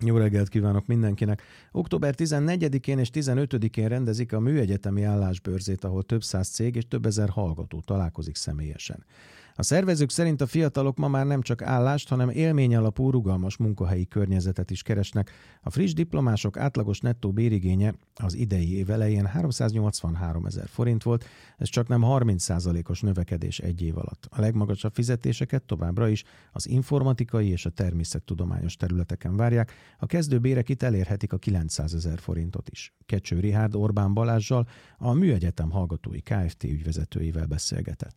Jó reggelt kívánok mindenkinek! Október 14-én és 15-én rendezik a Műegyetemi Állásbörzét, ahol több száz cég és több ezer hallgató találkozik személyesen. A szervezők szerint a fiatalok ma már nem csak állást, hanem élményalapú, rugalmas munkahelyi környezetet is keresnek. A friss diplomások átlagos nettó bérigénye az idei év elején 383 000 forint volt, ez csaknem 30%-os növekedés egy év alatt. A legmagasabb fizetéseket továbbra is az informatikai és a természettudományos területeken várják, a kezdőbérek itt elérhetik a 900 000 forintot is. Kecső Rihárd Orbán Balázssal, a Műegyetem Hallgatói Kft. Ügyvezetőjével beszélgetett.